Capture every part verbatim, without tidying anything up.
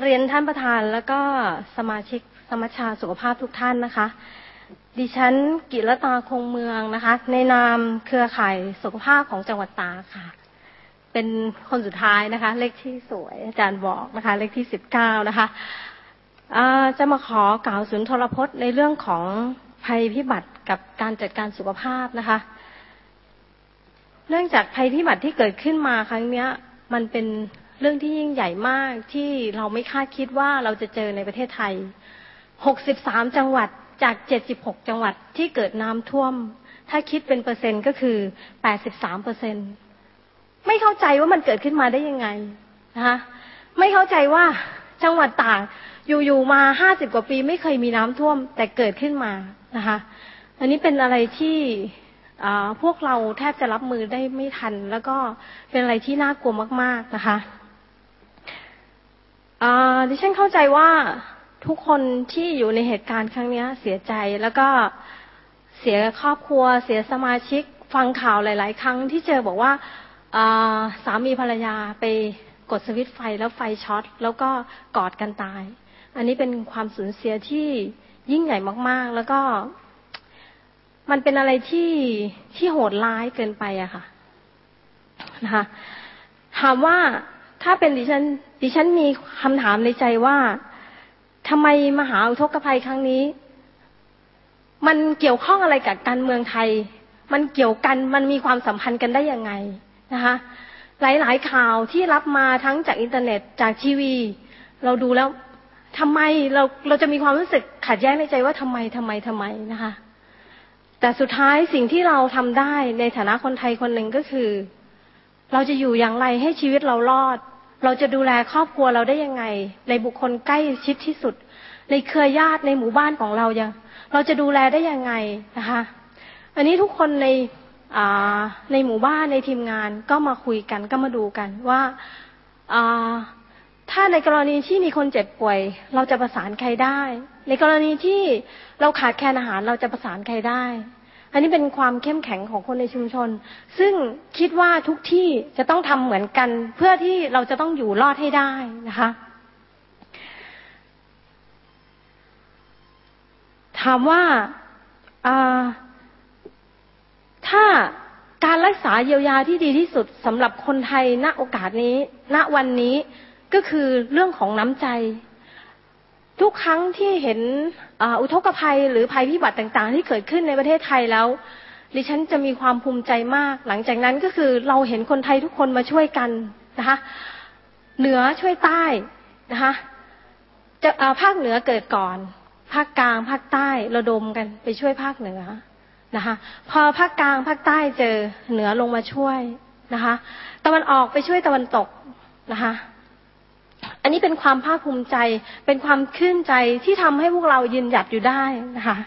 เรียนท่านประธานแล้วก็สมาชิกสมัชชาสุขภาพทุกท่านนะคะดิฉันกิรตาคงเมืองนะคะในนามเครือข่ายสุขภาพของจังหวัดตากค่ะเป็นคนสุดท้ายนะคะเลขที่สวยอาจารย์บอกนะคะเลขที่สิบเก้านะคะจะมาขอกล่าวสุนทรพจน์ในเรื่องของภัยพิบัติกับการจัดการสุขภาพนะคะเนื่องจากภัยพิบัติที่เกิดขึ้นมาครั้งนี้มันเป็นเรื่องที่ยิ่งใหญ่มากที่เราไม่คาดคิดว่าเราจะเจอในประเทศไทยหกสิบสามจังหวัดจากเจ็ดสิบหกจังหวัดที่เกิดน้ำท่วมถ้าคิดเป็นเปอร์เซ็นต์ก็คือ แปดสิบสามเปอร์เซ็นต์ ไม่เข้าใจว่ามันเกิดขึ้นมาได้ยังไงนะคะไม่เข้าใจว่าจังหวัดตากอยู่ๆมาห้าสิบกว่าปีไม่เคยมีน้ำท่วมแต่เกิดขึ้นมานะคะอันนี้เป็นอะไรที่พวกเราแทบจะรับมือได้ไม่ทันแล้วก็เป็นอะไรที่น่ากลัวมากๆนะคะดิฉันเข้าใจว่าทุกคนที่อยู่ในเหตุการณ์ครั้งนี้เสียใจแล้วก็เสียครอบครัวเสียสมาชิกฟังข่าวหลายๆครั้งที่เจอบอกว่าสามีภรรยาไปกดสวิตช์ไฟแล้วไฟช็อตแล้วก็กอดกันตายอันนี้เป็นความสูญเสียที่ยิ่งใหญ่มากๆแล้วก็มันเป็นอะไรที่ที่โหดร้ายเกินไปอะค่ะนะคะถามว่าถ้าเป็นดิฉันดิฉันมีคำถามในใจว่าทำไมมหาอุทกภัยครั้งนี้มันเกี่ยวข้องอะไรกับการเมืองไทยมันเกี่ยวกันมันมีความสัมพันธ์กันได้ยังไงนะคะหลายๆข่าวที่รับมาทั้งจากอินเทอร์เน็ตจากทีวีเราดูแล้วทำไมเราเราจะมีความรู้สึกขัดแย้งในใจว่าทำไมทำไมทำไมนะคะแต่สุดท้ายสิ่งที่เราทำได้ในฐานะคนไทยคนหนึ่งก็คือเราจะอยู่อย่างไรให้ชีวิตเรารอดเราจะดูแลครอบครัวเราได้ยังไงในบุคคลใกล้ชิดที่สุดในเครือญาติในหมู่บ้านของเรายังเราจะดูแลได้ยังไงนะคะอันนี้ทุกคนในในหมู่บ้านในทีมงานก็มาคุยกันก็มาดูกันว่าถ้าในกรณีที่มีคนเจ็บป่วยเราจะประสานใครได้ในกรณีที่เราขาดแคลนอาหารเราจะประสานใครได้อันนี้เป็นความเข้มแข็งของคนในชุมชนซึ่งคิดว่าทุกที่จะต้องทำเหมือนกันเพื่อที่เราจะต้องอยู่รอดให้ได้นะคะถามว่าถ้าการรักษาเยียวยาที่ดีที่สุดสำหรับคนไทยณโอกาสนี้ณวันนี้ก็คือเรื่องของน้ำใจทุกครั้งที่เห็นอุทกภัยหรือภัยพิบัติต่างๆที่เกิดขึ้นในประเทศไทยแล้วดิฉันจะมีความภูมิใจมากหลังจากนั้นก็คือเราเห็นคนไทยทุกคนมาช่วยกันนะคะเหนือช่วยใต้นะคะจะภาคเหนือเกิดก่อนภาคกลางภาคใต้ระดมกันไปช่วยภาคเหนือนะคะพอภาคกลางภาคใต้เจอเหนือลงมาช่วยนะคะตะวันออกไปช่วยตะวันตกนะคะอันนี้เป็นความภาคภูมิใจเป็นความชื่นใจที่ทำให้พวกเรายืนหยัดอยู่ได้นะคะ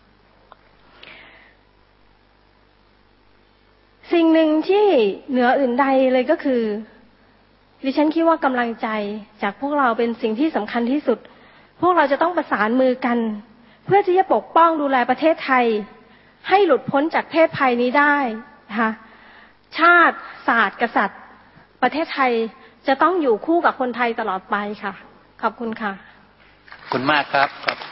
สิ่งหนึ่งที่เหนืออื่นใดเลยก็คือดิฉันคิดว่ากำลังใจจากพวกเราเป็นสิ่งที่สำคัญที่สุดพวกเราจะต้องประสานมือกันเพื่อที่จะปกป้องดูแลประเทศไทยให้หลุดพ้นจากเพศภัยนี้ได้นะคะชาติศาสตร์กษัตริย์ประเทศไทยจะต้องอยู่คู่กับคนไทยตลอดไปค่ะขอบคุณค่ะขอบคุณมากครับ